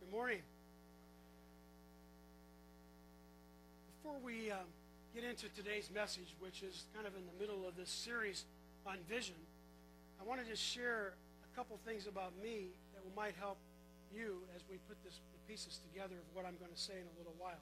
Good morning. Before we get into today's message, which is kind of in the middle of this series on vision, I want to just share a couple things about me that might help you as we put the pieces together of what I'm going to say in a little while.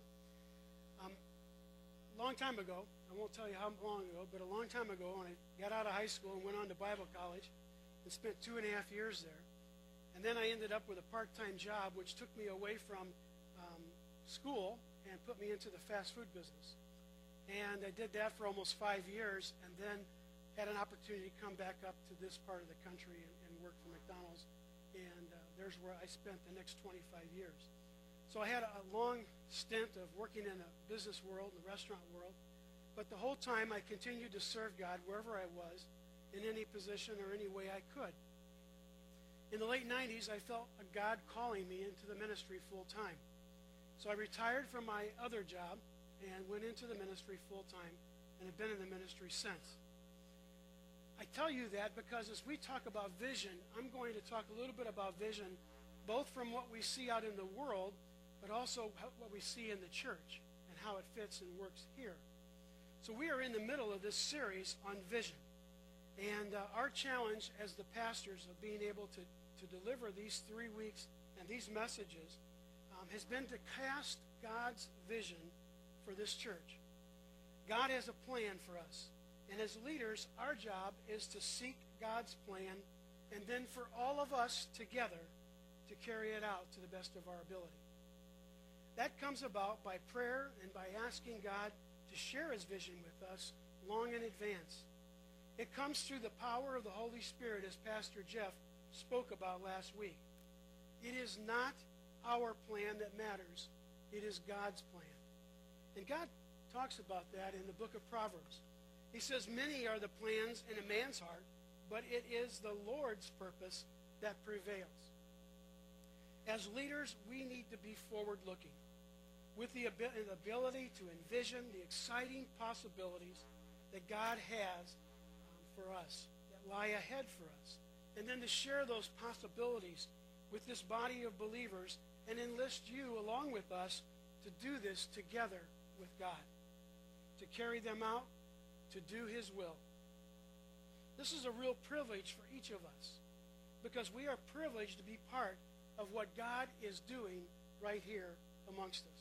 A long time ago, I won't tell you how long ago, but a long time ago when I got out of high school and went on to Bible college and spent 2.5 years there. And then I ended up with a part-time job, which took me away from school and put me into the fast food business. And I did that for almost 5 years, and then had an opportunity to come back up to this part of the country and work for McDonald's. And there's where I spent the next 25 years. So I had a long stint of working in the business world, the restaurant world. But the whole time I continued to serve God wherever I was, in any position or any way I could. In the late 90s, I felt a God calling me into the ministry full time. So I retired from my other job and went into the ministry full time and have been in the ministry since. I tell you that because as we talk about vision, I'm going to talk a little bit about vision, both from what we see out in the world, but also what we see in the church and how it fits and works here. So we are in the middle of this series on vision. And our challenge as the pastors of being able to deliver these 3 weeks and these messages has been to cast God's vision for this church. God has a plan for us. And as leaders, our job is to seek God's plan and then for all of us together to carry it out to the best of our ability. That comes about by prayer and by asking God to share his vision with us long in advance. It comes through the power of the Holy Spirit, as Pastor Jeff spoke about last week. It is not our plan that matters. It is God's plan. And God talks about that in the book of Proverbs. He says, many are the plans in a man's heart, but it is the Lord's purpose that prevails. As leaders, we need to be forward-looking with the ability to envision the exciting possibilities that God has for us, that lie ahead for us, and then to share those possibilities with this body of believers and enlist you along with us to do this together with God, to carry them out, to do his will. This is a real privilege for each of us because we are privileged to be part of what God is doing right here amongst us.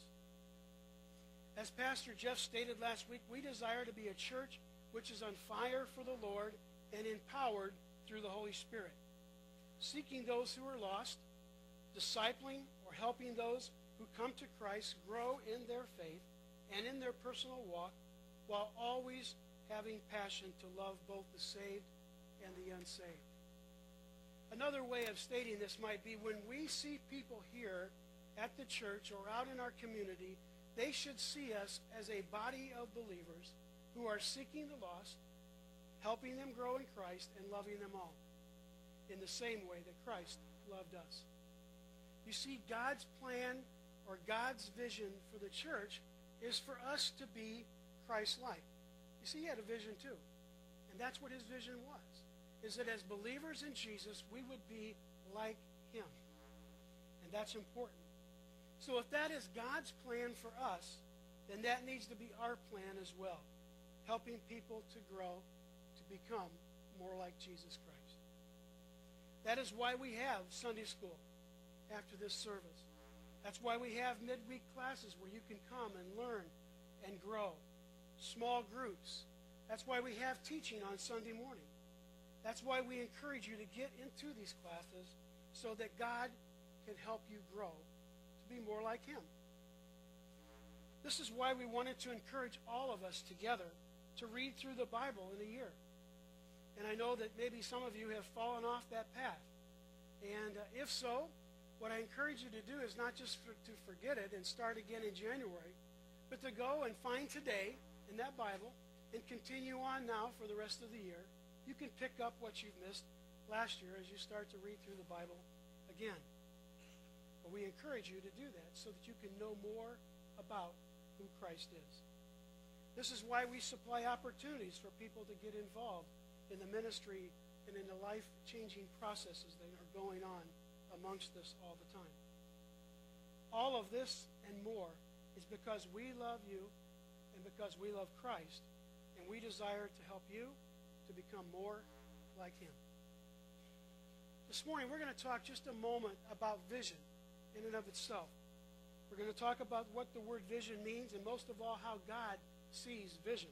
As Pastor Jeff stated last week, we desire to be a church which is on fire for the Lord and empowered through the Holy Spirit, seeking those who are lost, discipling or helping those who come to Christ grow in their faith and in their personal walk, while always having passion to love both the saved and the unsaved. Another way of stating this might be when we see people here at the church or out in our community, they should see us as a body of believers who are seeking the lost, helping them grow in Christ, and loving them all in the same way that Christ loved us. You see, God's plan or God's vision for the church is for us to be Christ-like. You see, he had a vision too. And that's what his vision was, is that as believers in Jesus, we would be like him. And that's important. So if that is God's plan for us, then that needs to be our plan as well, helping people to grow, to become more like Jesus Christ. That is why we have Sunday school after this service. That's why we have midweek classes where you can come and learn and grow. Small groups. That's why we have teaching on Sunday morning. That's why we encourage you to get into these classes so that God can help you grow to be more like him. This is why we wanted to encourage all of us together to read through the Bible in a year. And I know that maybe some of you have fallen off that path. And if so, what I encourage you to do is not just to forget it and start again in January, but to go and find today in that Bible and continue on now for the rest of the year. You can pick up what you've missed last year as you start to read through the Bible again. But we encourage you to do that so that you can know more about who Christ is. This is why we supply opportunities for people to get involved in the ministry and in the life-changing processes that are going on amongst us all the time. All of this and more is because we love you and because we love Christ, and we desire to help you to become more like him. This morning, we're going to talk just a moment about vision in and of itself. We're going to talk about what the word vision means, and most of all, how God sees vision.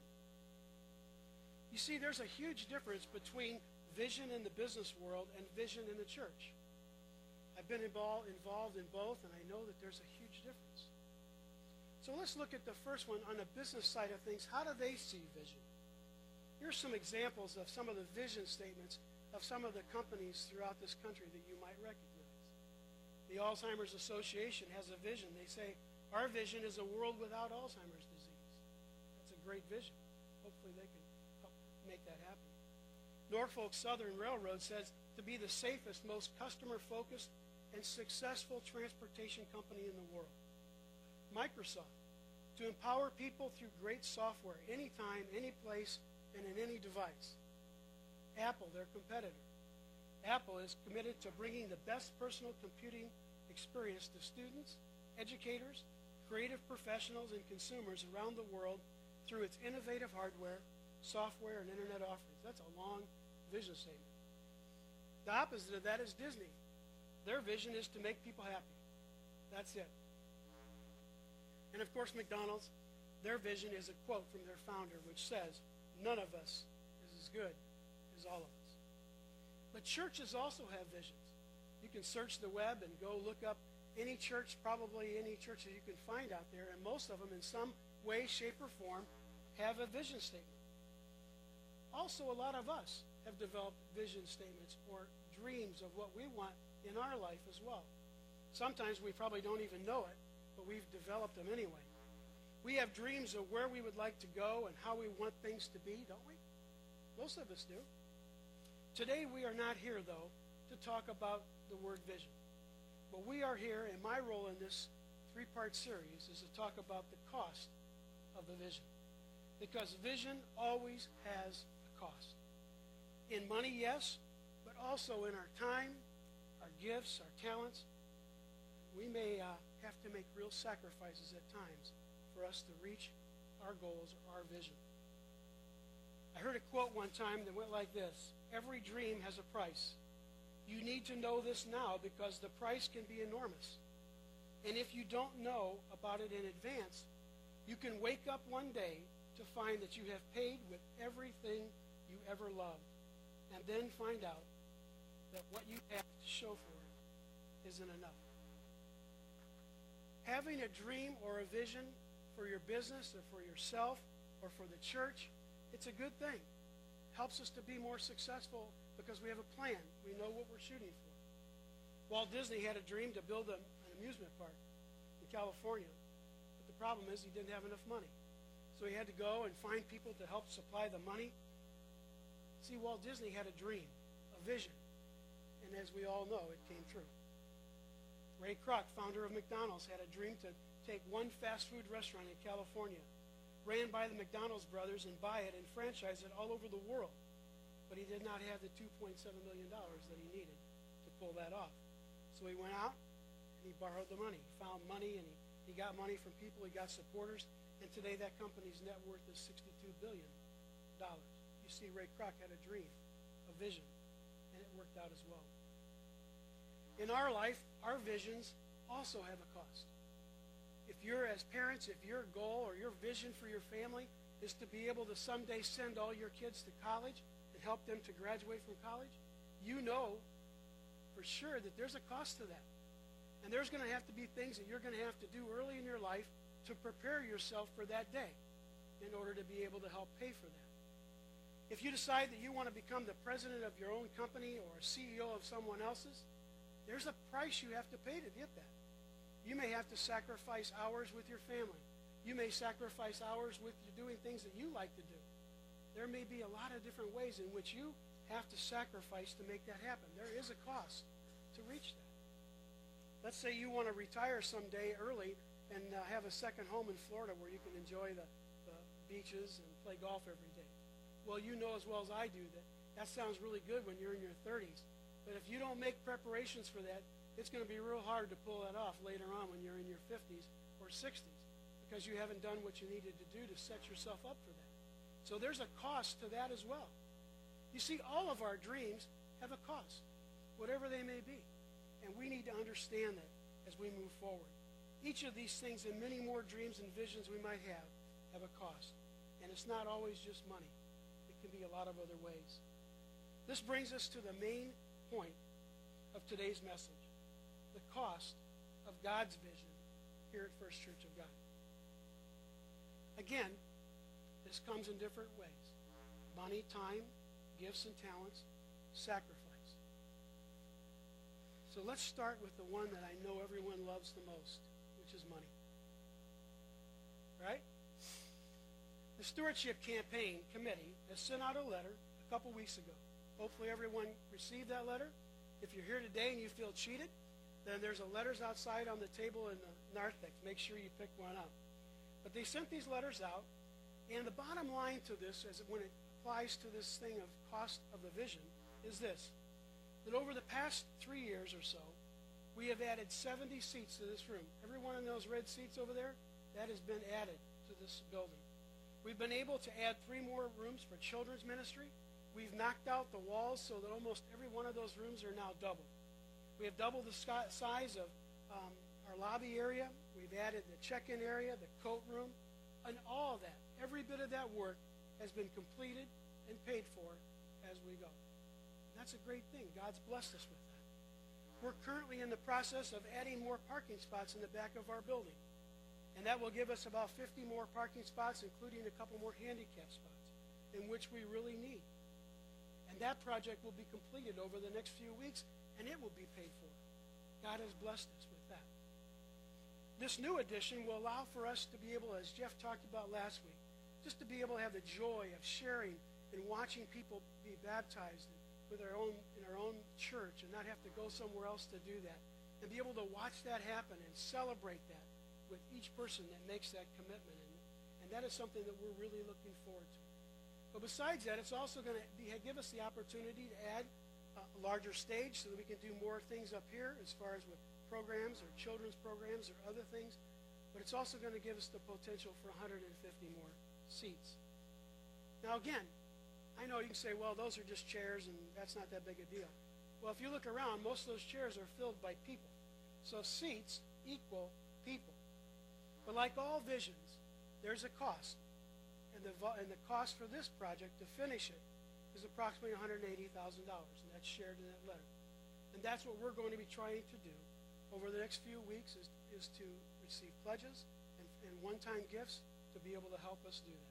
You see, there's a huge difference between vision in the business world and vision in the church. I've been involved in both, and I know that there's a huge difference. So let's look at the first one on the business side of things. How do they see vision? Here's some examples of some of the vision statements of some of the companies throughout this country that you might recognize. The Alzheimer's Association has a vision. They say, our vision is a world without Alzheimer's disease. That's a great vision. Hopefully they can help make that happen. Norfolk Southern Railroad says to be the safest, most customer-focused, and successful transportation company in the world. Microsoft, to empower people through great software, anytime, any place, and in any device. Apple, their competitor. Apple is committed to bringing the best personal computing experience to students, educators, creative professionals, and consumers around the world through its innovative hardware, software, and internet offerings. That's a long vision statement. The opposite of that is Disney. Their vision is to make people happy. That's it. And of course, McDonald's, their vision is a quote from their founder, which says, none of us is as good as all of us. But churches also have visions. You can search the web and go look up any church, probably any church that you can find out there, and most of them in some way, shape, or form have a vision statement. Also, a lot of us have developed vision statements or dreams of what we want in our life as well. Sometimes we probably don't even know it, but we've developed them anyway. We have dreams of where we would like to go and how we want things to be, don't we? Most of us do. Today we are not here, though, to talk about the word vision. But we are here, and my role in this three-part series is to talk about the cost of the vision. Because vision always has a cost. In money, yes, but also in our time, our gifts, our talents. We may have to make real sacrifices at times for us to reach our goals or our vision. I heard a quote one time that went like this: every dream has a price. You need to know this now because the price can be enormous. And if you don't know about it in advance, you can wake up one day to find that you have paid with everything you ever loved, and then find out that what you have to show for it isn't enough. Having a dream or a vision for your business or for yourself or for the church, it's a good thing. Helps us to be more successful because we have a plan. We know what we're shooting for. Walt Disney had a dream to build an amusement park in California, but the problem is he didn't have enough money. So he had to go and find people to help supply the money. See, Walt Disney had a dream, a vision, and as we all know, it came true. Ray Kroc, founder of McDonald's, had a dream to take one fast food restaurant in California, ran by the McDonald's brothers, and buy it and franchise it all over the world. But he did not have the $2.7 million that he needed to pull that off. So he went out and he borrowed the money. He found money and he got money from people. He got supporters. And today that company's net worth is $62 billion. You see, Ray Kroc had a dream, a vision, and it worked out as well. In our life, our visions also have a cost. If you're, as parents, if your goal or your vision for your family is to be able to someday send all your kids to college and help them to graduate from college, you know for sure that there's a cost to that. And there's going to have to be things that you're going to have to do early in your life to prepare yourself for that day in order to be able to help pay for that. If you decide that you want to become the president of your own company or a CEO of someone else's, there's a price you have to pay to get that. You may have to sacrifice hours with your family. You may sacrifice hours with you doing things that you like to do. There may be a lot of different ways in which you have to sacrifice to make that happen. There is a cost to reach that. Let's say you want to retire someday early and have a second home in Florida where you can enjoy the beaches and play golf every day. Well, you know as well as I do that sounds really good when you're in your 30s. But if you don't make preparations for that, it's going to be real hard to pull that off later on when you're in your 50s or 60s because you haven't done what you needed to do to set yourself up for that. So there's a cost to that as well. You see, all of our dreams have a cost, whatever they may be. And we need to understand that as we move forward. Each of these things and many more dreams and visions we might have a cost. And it's not always just money. It can be a lot of other ways. This brings us to the main point of today's message, the cost of God's vision here at First Church of God. Again, this comes in different ways. Money, time, gifts and talents, sacrifice. So let's start with the one that I know everyone loves the most, which is money. Right? The Stewardship Campaign Committee has sent out a letter a couple weeks ago. Hopefully everyone received that letter. If you're here today and you feel cheated, then there's letters outside on the table in the narthex. Make sure you pick one up. But they sent these letters out, and the bottom line to this, when it applies to this thing of cost of the vision, is this. That over the past 3 years or so, we have added 70 seats to this room. Every one of those red seats over there, that has been added to this building. We've been able to add 3 more rooms for children's ministry. We've knocked out the walls so that almost every one of those rooms are now double. We have doubled the size of our lobby area. We've added the check-in area, the coat room, and all of that. Every bit of that work has been completed and paid for as we go. That's a great thing. God's blessed us with that. We're currently in the process of adding more parking spots in the back of our building. And that will give us about 50 more parking spots, including a couple more handicap spots, in which we really need. And that project will be completed over the next few weeks, and it will be paid for. God has blessed us with that. This new addition will allow for us to be able, as Jeff talked about last week, just to be able to have the joy of sharing and watching people be baptized in our own church and not have to go somewhere else to do that, and be able to watch that happen and celebrate that with each person that makes that commitment. And that is something that we're really looking forward to. But besides that, it's also going to give us the opportunity to add a larger stage so that we can do more things up here as far as with programs or children's programs or other things. But it's also going to give us the potential for 150 more seats. Now again, I know you can say, well, those are just chairs and that's not that big a deal. Well, if you look around, most of those chairs are filled by people. So seats equal people. But like all visions, there's a cost. And the cost for this project to finish it is approximately $180,000, and that's shared in that letter. And that's what we're going to be trying to do over the next few weeks is to receive pledges and one-time gifts to be able to help us do that.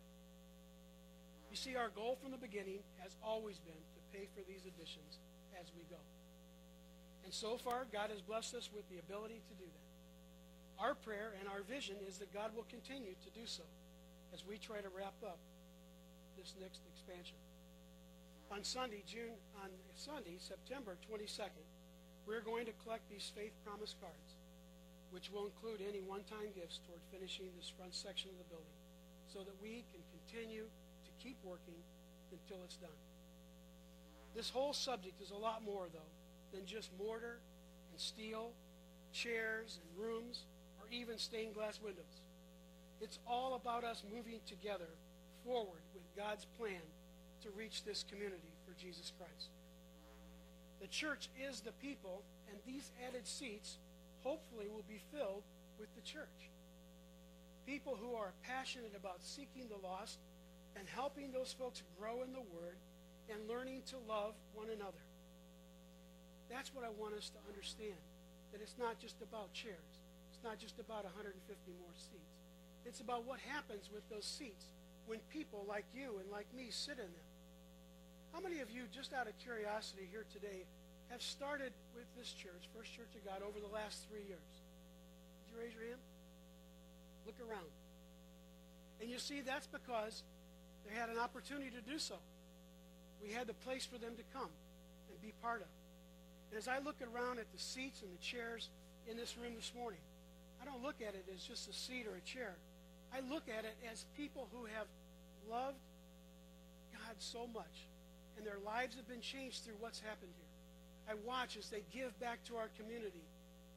You see, our goal from the beginning has always been to pay for these additions as we go. And so far, God has blessed us with the ability to do that. Our prayer and our vision is that God will continue to do so as we try to wrap up this next expansion. On Sunday, September 22nd, we're going to collect these faith promise cards, which will include any one-time gifts toward finishing this front section of the building so that we can continue to keep working until it's done. This whole subject is a lot more, though, than just mortar and steel, chairs and rooms, or even stained glass windows. It's all about us moving together forward with God's plan to reach this community for Jesus Christ. The church is the people, and these added seats hopefully will be filled with the church. People who are passionate about seeking the lost and helping those folks grow in the Word and learning to love one another. That's what I want us to understand, that it's not just about chairs. It's not just about 150 more seats. It's about what happens with those seats when people like you and like me sit in them. How many of you, just out of curiosity here today, have started with this church, First Church of God, over the last 3 years? Did you raise your hand? Look around. And you see, that's because they had an opportunity to do so. We had the place for them to come and be part of. And as I look around at the seats and the chairs in this room this morning, I don't look at it as just a seat or a chair. I look at it as people who have loved God so much, and their lives have been changed through what's happened here. I watch as they give back to our community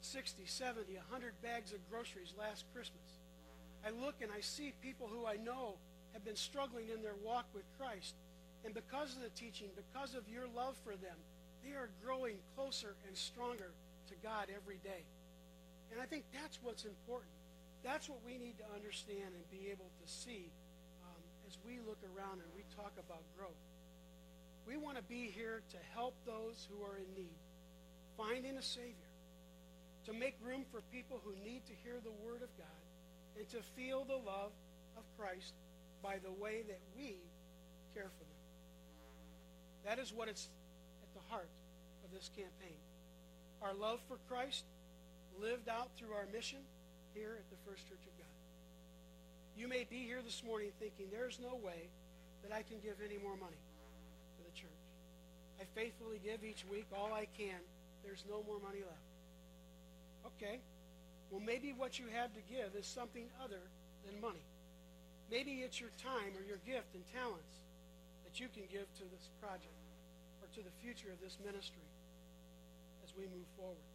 60, 70, 100 bags of groceries last Christmas. I look and I see people who I know have been struggling in their walk with Christ. And because of the teaching, because of your love for them, they are growing closer and stronger to God every day. And I think that's what's important. That's what we need to understand and be able to see as we look around and we talk about growth. We want to be here to help those who are in need, finding a Savior, to make room for people who need to hear the Word of God, and to feel the love of Christ by the way that we care for them. That is what is at the heart of this campaign. Our love for Christ lived out through our mission here at the First Church of God. You may be here this morning thinking, there's no way that I can give any more money to the church. I faithfully give each week all I can. There's no more money left. Okay. Well, maybe what you have to give is something other than money. Maybe it's your time or your gift and talents that you can give to this project or to the future of this ministry as we move forward.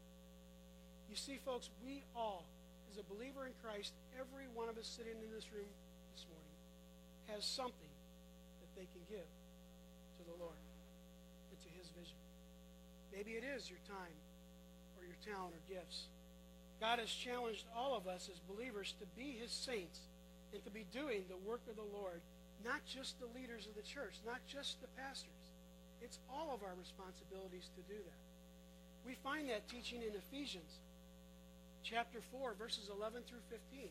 You see, folks, we all, as a believer in Christ, every one of us sitting in this room this morning has something that they can give to the Lord and to His vision. Maybe it is your time or your talent or gifts. God has challenged all of us as believers to be His saints and to be doing the work of the Lord, not just the leaders of the church, not just the pastors. It's all of our responsibilities to do that. We find that teaching in Ephesians chapter 4, verses 11 through 15.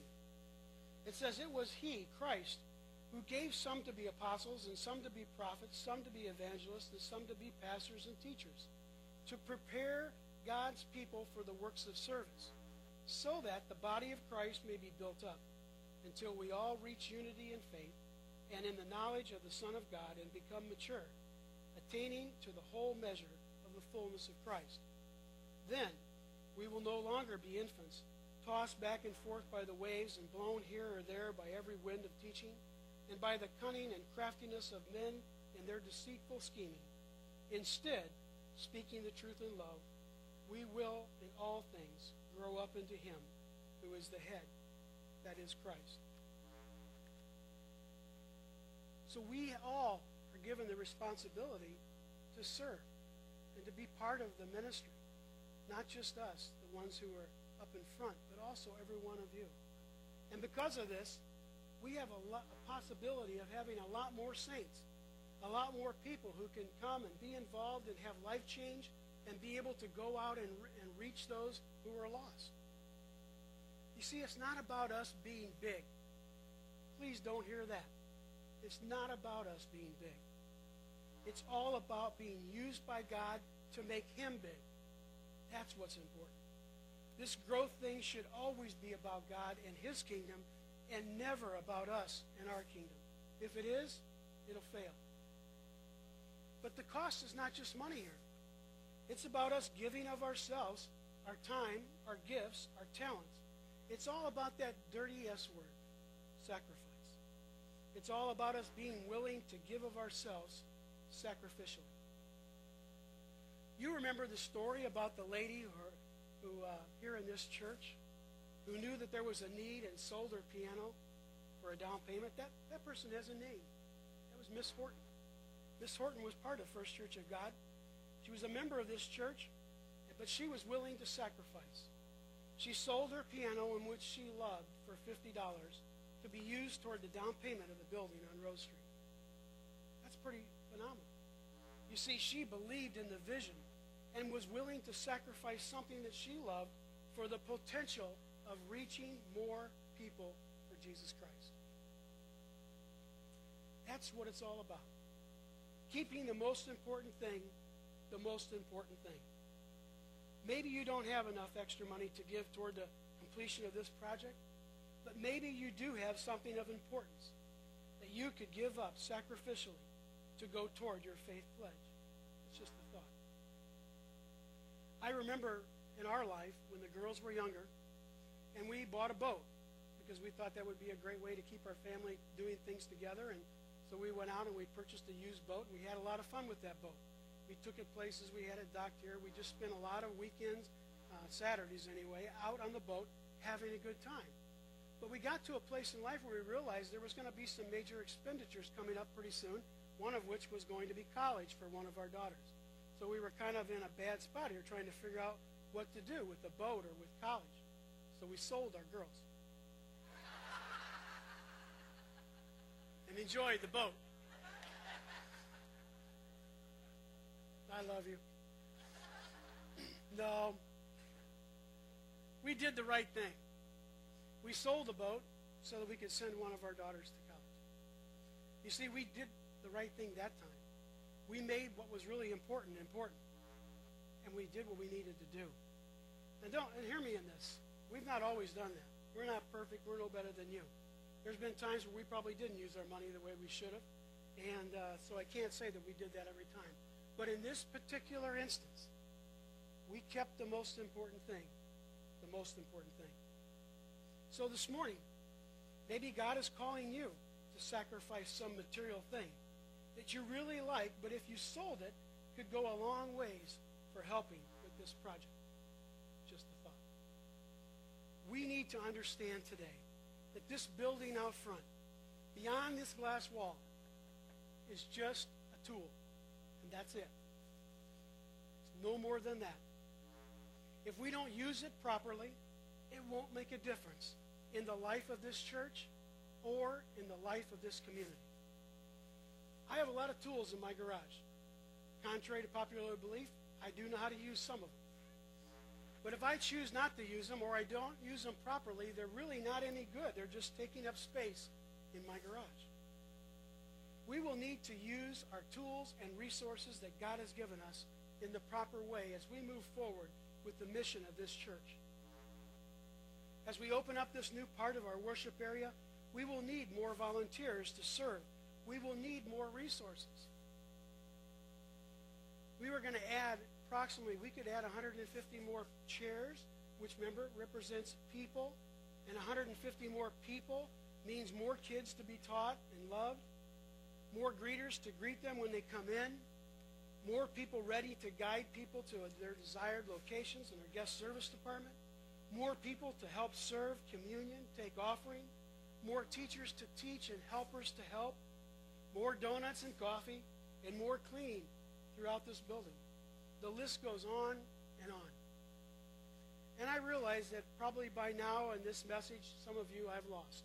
It says, it was He, Christ, who gave some to be apostles and some to be prophets, some to be evangelists, and some to be pastors and teachers, to prepare God's people for the works of service, so that the body of Christ may be built up until we all reach unity in faith and in the knowledge of the Son of God and become mature, attaining to the whole measure of the fullness of Christ. Then we will no longer be infants, tossed back and forth by the waves and blown here or there by every wind of teaching, and by the cunning and craftiness of men in their deceitful scheming. Instead, speaking the truth in love, we will in all things grow up into Him who is the head, that is Christ. So we all are given the responsibility to serve and to be part of the ministry. Not just us, the ones who are up in front, but also every one of you. And because of this, we have a possibility of having a lot more saints, a lot more people who can come and be involved and have life change and be able to go out and reach those who are lost. You see, it's not about us being big. Please don't hear that. It's not about us being big. It's all about being used by God to make Him big. That's what's important. This growth thing should always be about God and His kingdom and never about us and our kingdom. If it is, it'll fail. But the cost is not just money here. It's about us giving of ourselves, our time, our gifts, our talents. It's all about that dirty S word, sacrifice. It's all about us being willing to give of ourselves sacrificially. You remember the story about the lady who here in this church, who knew that there was a need and sold her piano for a down payment? That person has a name. That was Miss Horton. Miss Horton was part of First Church of God. She was a member of this church, but she was willing to sacrifice. She sold her piano, in which she loved, for $50 to be used toward the down payment of the building on Rose Street. That's pretty phenomenal. You see, she believed in the vision and was willing to sacrifice something that she loved for the potential of reaching more people for Jesus Christ. That's what it's all about. Keeping the most important thing the most important thing. Maybe you don't have enough extra money to give toward the completion of this project, but maybe you do have something of importance that you could give up sacrificially to go toward your faith pledge. It's just a thought. I remember in our life when the girls were younger, and we bought a boat because we thought that would be a great way to keep our family doing things together. And so we went out and we purchased a used boat, and we had a lot of fun with that boat. We took it places. We had it docked here. We just spent a lot of weekends Saturdays anyway, out on the boat having a good time. But we got to a place in life where we realized there was going to be some major expenditures coming up pretty soon, one of which was going to be college for one of our daughters. So we were kind of in a bad spot here trying to figure out what to do with the boat or with college. So we sold our girls and enjoyed the boat. I love you. No. We did the right thing. We sold the boat so that we could send one of our daughters to college. You see, we did the right thing that time. We made what was really important. And we did what we needed to do. And hear me in this. We've not always done that. We're not perfect. We're no better than you. There's been times where we probably didn't use our money the way we should have. And so I can't say that we did that every time. But in this particular instance, we kept the most important thing. The most important thing. So this morning, maybe God is calling you to sacrifice some material thing that you really like, but if you sold it, could go a long ways for helping with this project. Just a thought. We need to understand today that this building out front, beyond this glass wall, is just a tool. And that's it. It's no more than that. If we don't use it properly, it won't make a difference in the life of this church or in the life of this community. I have a lot of tools in my garage. Contrary to popular belief, I do know how to use some of them. But if I choose not to use them or I don't use them properly, they're really not any good. They're just taking up space in my garage. We will need to use our tools and resources that God has given us in the proper way as we move forward with the mission of this church. As we open up this new part of our worship area, we will need more volunteers to serve. We will need more resources. We were going to add we could add 150 more chairs, which, remember, represents people. And 150 more people means more kids to be taught and loved, more greeters to greet them when they come in, more people ready to guide people to their desired locations in our guest service department, more people to help serve communion, take offering, more teachers to teach and helpers to help, more donuts and coffee, and more clean throughout this building. The list goes on and on. And I realize that probably by now in this message, some of you I've lost.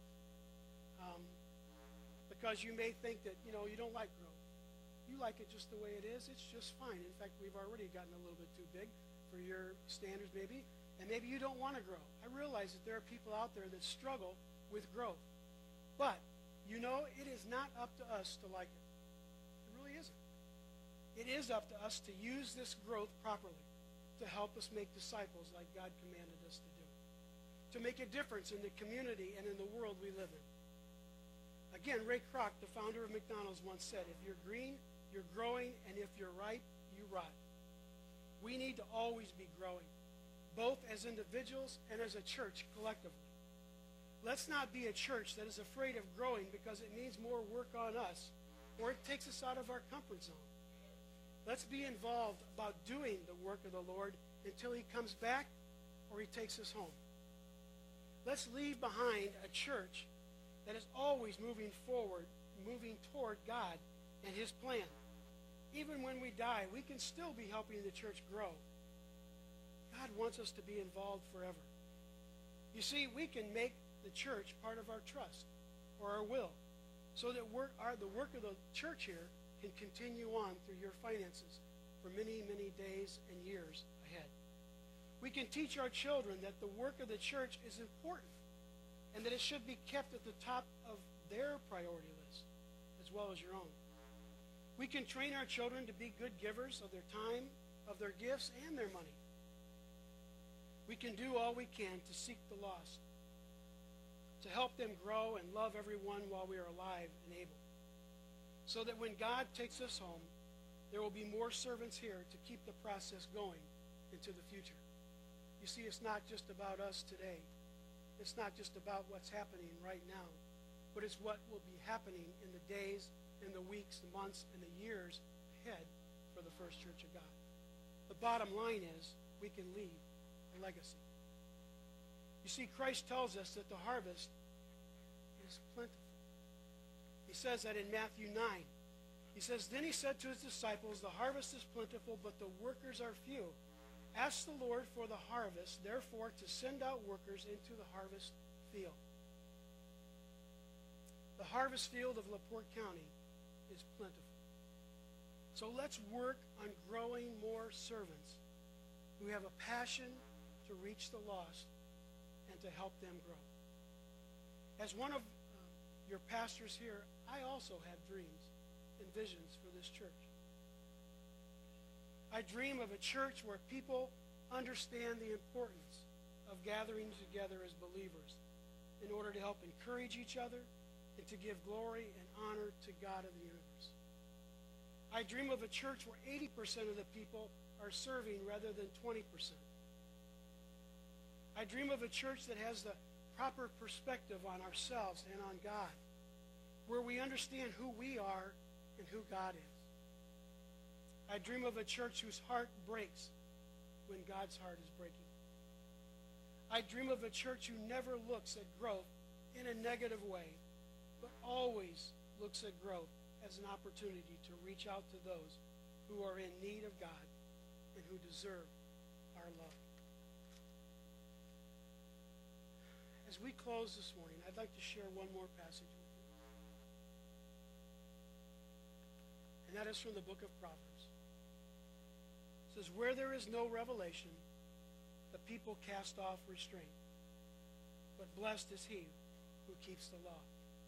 Because you may think that, you don't like growth. You like it just the way it is. It's just fine. In fact, we've already gotten a little bit too big for your standards maybe. And maybe you don't want to grow. I realize that there are people out there that struggle with growth. But, it is not up to us to like it. It really isn't. It is up to us to use this growth properly to help us make disciples like God commanded us to do. To make a difference in the community and in the world we live in. Again, Ray Kroc, the founder of McDonald's, once said, if you're green, you're growing, and if you're ripe, you rot. We need to always be growing, both as individuals and as a church collectively. Let's not be a church that is afraid of growing because it means more work on us or it takes us out of our comfort zone. Let's be involved about doing the work of the Lord until he comes back or he takes us home. Let's leave behind a church that is always moving forward, moving toward God and his plan. Even when we die, we can still be helping the church grow. God wants us to be involved forever. You see, we can make the church part of our trust or our will so that the work of the church here can continue on through your finances for many, many days and years ahead. We can teach our children that the work of the church is important and that it should be kept at the top of their priority list as well as your own. We can train our children to be good givers of their time, of their gifts, and their money. We can do all we can to seek the lost, to help them grow and love everyone while we are alive and able. So that when God takes us home, there will be more servants here to keep the process going into the future. You see, it's not just about us today. It's not just about what's happening right now, but it's what will be happening in the days, in the weeks, the months, and the years ahead for the First Church of God. The bottom line is we can leave a legacy. You see, Christ tells us that the harvest is plentiful. He says that in Matthew 9. He says, "Then he said to his disciples, the harvest is plentiful, but the workers are few. Ask the Lord for the harvest, therefore, to send out workers into the harvest field." The harvest field of LaPorte County is plentiful. So let's work on growing more servants who have a passion to reach the lost and to help them grow. As one of your pastors here, I also have dreams and visions for this church. I dream of a church where people understand the importance of gathering together as believers in order to help encourage each other and to give glory and honor to God of the universe. I dream of a church where 80% of the people are serving rather than 20%. I dream of a church that has the proper perspective on ourselves and on God, where we understand who we are and who God is. I dream of a church whose heart breaks when God's heart is breaking. I dream of a church who never looks at growth in a negative way, but always looks at growth as an opportunity to reach out to those who are in need of God and who deserve our love. As we close this morning, I'd like to share one more passage with you. And that is from the book of Proverbs. It says, "Where there is no revelation, the people cast off restraint. But blessed is he who keeps the law."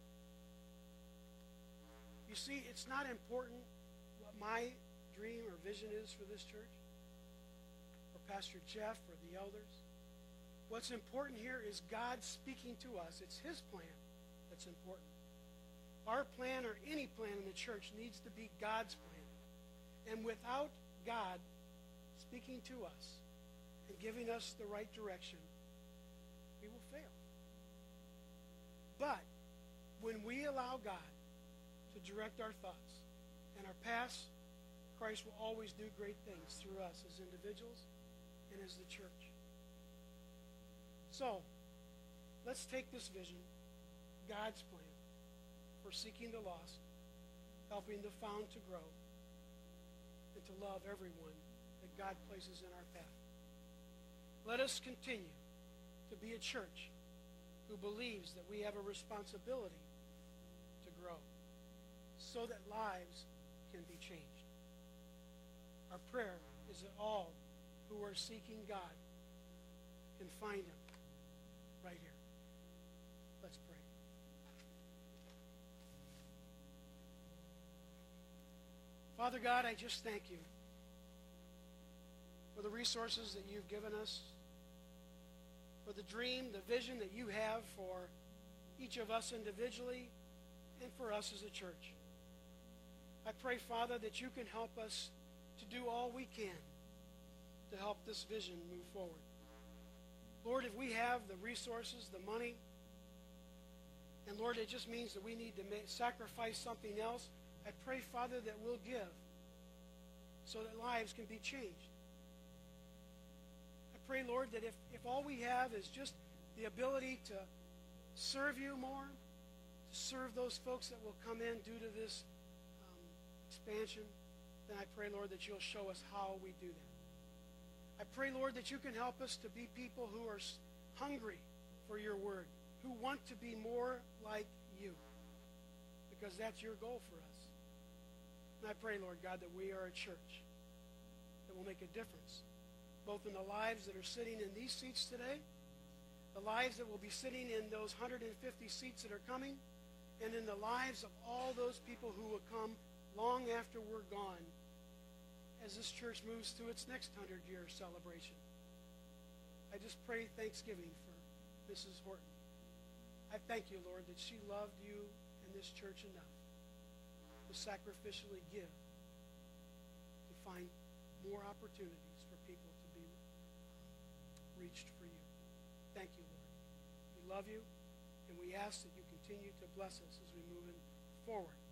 You see, it's not important what my dream or vision is for this church, or Pastor Jeff, or the elders. What's important here is God speaking to us. It's his plan that's important. Our plan, or any plan in the church, needs to be God's plan. And without God speaking to us and giving us the right direction, we will fail. But when we allow God to direct our thoughts and our paths, Christ will always do great things through us as individuals and as the church. So, let's take this vision, God's plan for seeking the lost, helping the found to grow, and to love everyone that God places in our path. Let us continue to be a church who believes that we have a responsibility to grow so that lives can be changed. Our prayer is that all who are seeking God can find him right here. Let's pray. Father God, I just thank you for the resources that you've given us, for the dream, the vision that you have for each of us individually and for us as a church. I pray, Father, that you can help us to do all we can to help this vision move forward. Lord, if we have the resources, the money, and Lord, it just means that we need to sacrifice something else, I pray, Father, that we'll give so that lives can be changed. I pray, Lord, that if all we have is just the ability to serve you more, to serve those folks that will come in due to this expansion, then I pray, Lord, that you'll show us how we do that. I pray, Lord, that you can help us to be people who are hungry for your word, who want to be more like you, because that's your goal for us. And I pray, Lord God, that we are a church that will make a difference, both in the lives that are sitting in these seats today, the lives that will be sitting in those 150 seats that are coming, and in the lives of all those people who will come long after we're gone, as this church moves to its next 100-year celebration. I just pray thanksgiving for Mrs. Horton. I thank you, Lord, that she loved you and this church enough to sacrificially give, to find more opportunities for people to be reached for you. Thank you, Lord. We love you, and we ask that you continue to bless us as we move forward